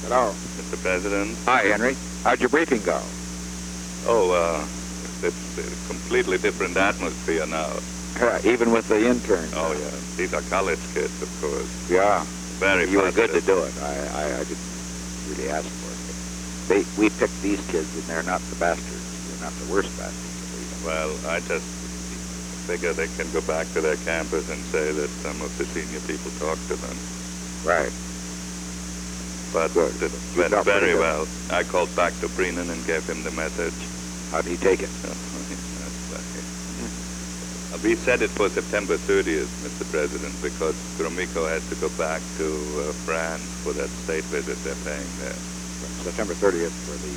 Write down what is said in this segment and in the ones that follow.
Hello. Mr. President. Hi, Henry. How'd your briefing go? It's a completely different atmosphere now. Even with the interns. Oh, yeah. These are college kids, of course. Yeah. Very You were good to positive. do it. I didn't really ask for it. We picked these kids, and they're not the bastards. They're not the worst bastards. Well, I just figure they can go back to their campus and say that some of the senior people talked to them. Right. But Good. it You went got pretty very good. well. I called back to Brennan and gave him the message. How'd he take it? We set it for September 30th, Mr. President, because Gromyko has to go back to France for that state visit they're paying there. September 30th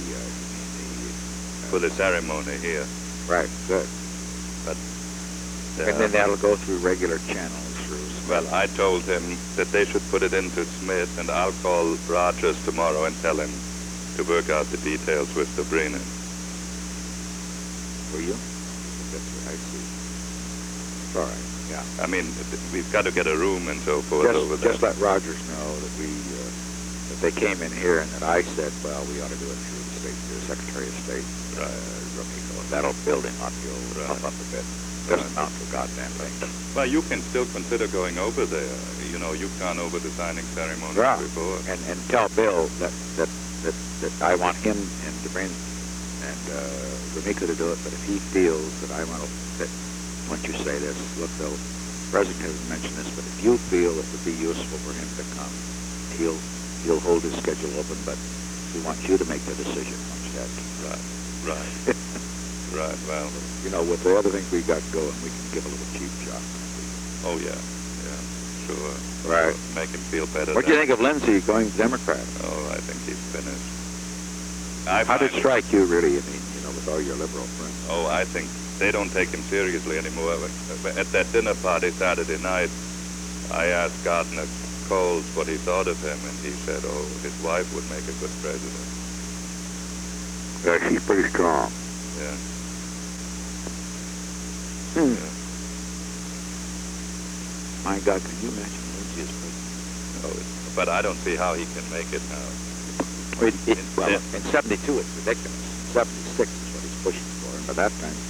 For the ceremony here. Right, good. But And then that'll go through regular channels through. well, I told him that they should put it into Smith, and I'll call Rogers tomorrow and tell him to work out the details with the Brennan. For you? That's what I see. All right, yeah. I mean, we've got to get a room and so forth over there. Just let Rogers know that that they came in here and that I said, well, we ought to do it through the Secretary of State, Gromyko. That'll build him up. He'll pump up a bit. Doesn't amount to a goddamn thing. Well, you can still consider going over there. You know, you've gone over the signing ceremony before. And tell Bill that I want him and DeBrin and Gromyko to do it, but if he feels that I want to, once you say this, look, the President hasn't mentioned this, but if you feel it would be useful for him to come, he'll hold his schedule open, but he wants you to make the decision once that's Right. Right, well. You know, with the other things we got going, we can give a little cheap shot. Oh, yeah, sure. Right. Make him feel better. What do you think of Lindsay going Democrat? Oh, I think he's finished. How did it strike you, really, with all your liberal friends? Oh, I think they don't take him seriously anymore. At that dinner party Saturday night, I asked Gardner Coles what he thought of him, and he said, oh, his wife would make a good president. Yeah, she's pretty strong. Yeah. Yeah. My God, can you imagine Lindsay as president? Oh, but I don't see how he can make it now. In 72, it's ridiculous. 76 is what he's pushing for, and by that time,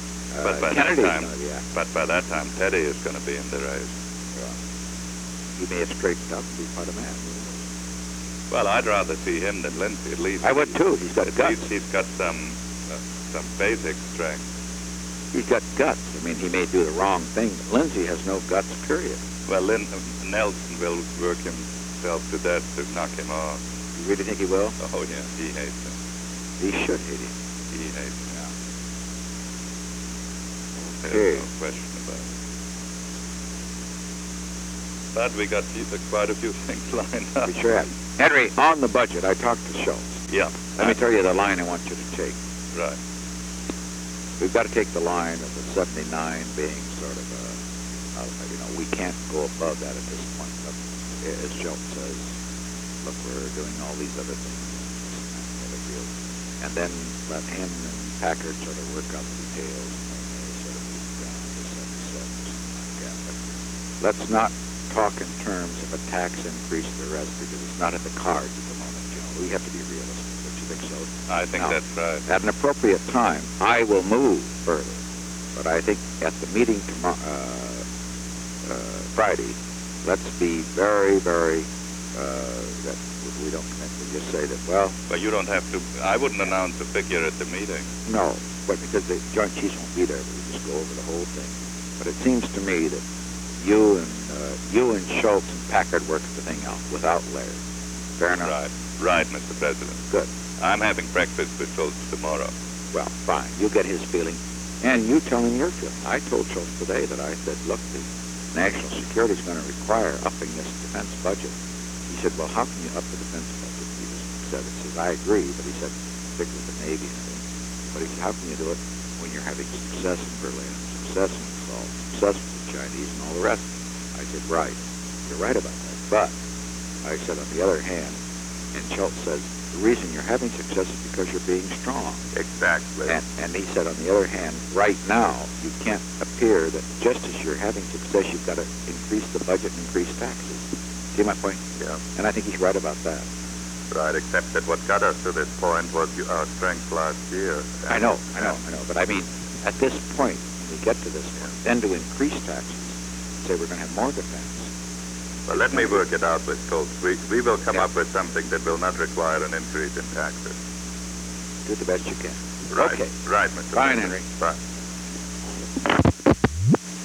But by that time, Teddy is going to be in the race. Yeah. He may have straightened up and be part of man. Well, I'd rather see him than Lindsay, at least. I would too. He's got guts. He's got some basic strength. He's got guts. I mean, he may do the wrong thing, but Lindsay has no guts, period. Well, Nelson will work himself to death to knock him off. You really think he will? Oh, yeah, he hates him. He should hate him. He hates him. Yeah. There's no question about it. But we got quite a few things lined up. We sure have. Henry, on the budget, I talked to Schultz. Yeah. Let me tell you the line I want you to take. Right. We've got to take the line of the 79 being sort of we can't go above that at this point. But as Schultz says, look, we're doing all these other things. And then let him and Packard sort of work out the details. And they sort of move down to 77, like that. But let's not talk in terms of a tax increase for the rest, because it's not in the cards at the moment. We have to be realistic. Don't you think so? I think now, that's right. At an appropriate time, I will move further. But I think at the meeting tomorrow, Friday, let's be very, very, that we don't commit. We just say that, well... But you don't have to... I wouldn't announce a figure at the meeting. No, but because the Joint Chiefs won't be there, we just go over the whole thing. But it seems to me that you and Schultz and Packard work the thing out without Laird. Fair enough? Right, Mr. President. Good. I'm having breakfast with Schultz tomorrow. Well, fine. You get his feeling. And you tell him your feeling. I told Schultz today that I said, look, the national security is going to require upping this defense budget. He said, well, how can you up the defense budget? He says, I agree, but he said, particularly the Navy, I think. But he said, how can you do it when you're having success in Berlin, success in Assault, success with the Chinese and all the rest? I said, right. You're right about that. But I said, on the other hand, and Schultz says, the reason you're having success is because you're being strong. Exactly. And he said, on the other hand, right now, you can't appear that just as you're having success, you've got to increase the budget and increase taxes. See my point? Yeah. And I think he's right about that. Right, except that what got us to this point was our strength last year. I know. But I mean, at this point, when we get to this point, then to increase taxes, say we're going to have more defense. Well, let me work it out with Coates. We will come up with something that will not require an increase in taxes. Do the best you can. Right. Okay. Right, Mr. Fine, President. Henry. Bye.